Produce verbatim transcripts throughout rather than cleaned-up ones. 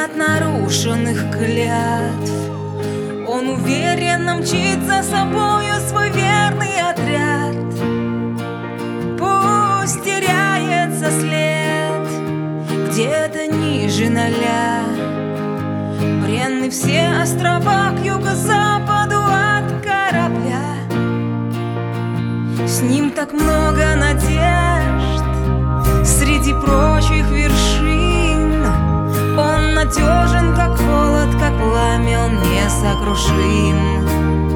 от нарушенных клятв. Он уверенно мчит за собою свой верный отряд. Пусть теряется след где-то ниже ноля. Бренны все острова к юго-западу от корабля. С ним так много надежд среди прочих вершин. Он надежен, как холод, как пламя, он несокрушим.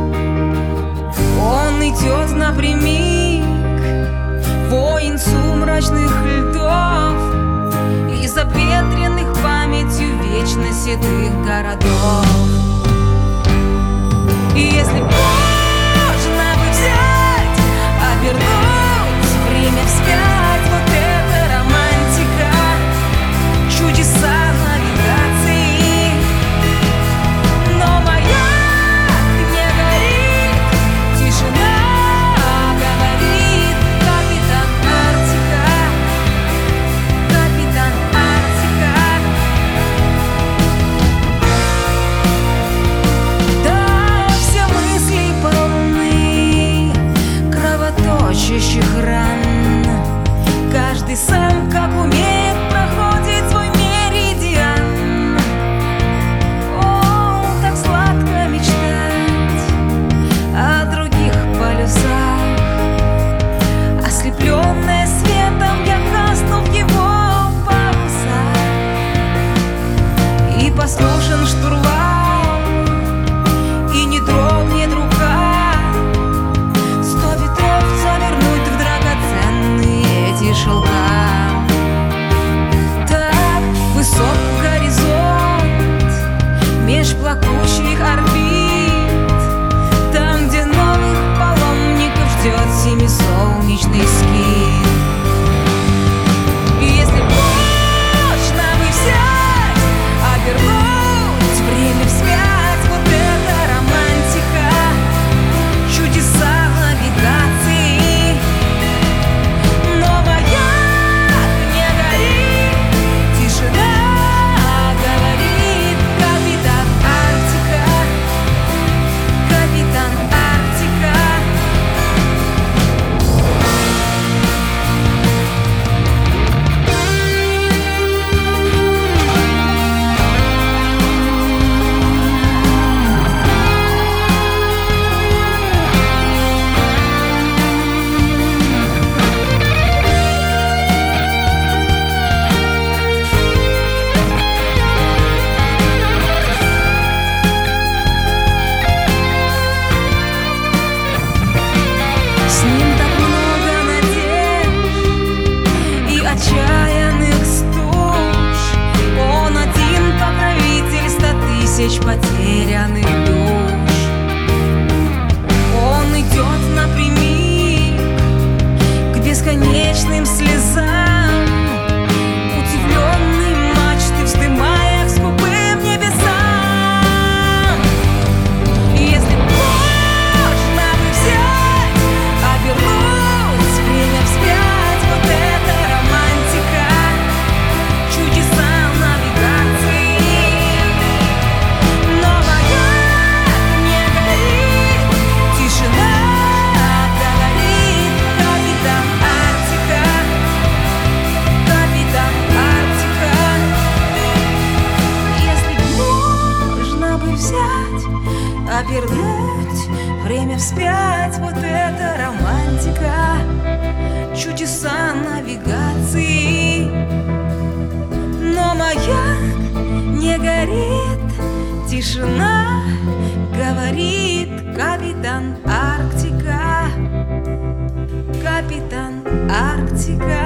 Он идет напрямик, воин сумрачных льдов, из обветренных памятью вечно седых городов. И если можно бы взять, обернуть время вспять, вот это романтика, чудеса навигации. Но маяк не горит, тишина говорит: капитан Арктика, капитан Арктика. Да, все мысли полны кровоточащих ран. Каждый сам, как умеет, проходит свой меридиан. О, так сладко мечтать о других полюсах. Ослепленная светом, я гасну в его парусах. И послушен штурвал, и не дрогнет рука. Сто ветров завернуть в драгоценные эти шелка. Так высок горизонт меж плакучих орбит, там, где новых паломников ждет семисолнечный скит. И если можно бы взять, обернуть время вспять, вот это романтика, чудеса навигации. Но маяк не горит, тишина говорит: капитан Арктика, капитан Арктика. С ним так много надежд и отчаянных стуж. Он один покровитель ста тысяч потерянных душ. Он идет напрямик к бесконечным слезам, удивленные мачты вздымая к скупым небесам. И если можно бы взять, обернуть время вспять, вот это романтика, чудеса навигации. Но маяк не горит, тишина говорит: капитан Арктика, капитан Арктика. Если можно бы взять, обернуть время вспять, вот это романтика, чудеса навигации. Но маяк не горит, тишина говорит: капитан Арктика, капитан Арктика.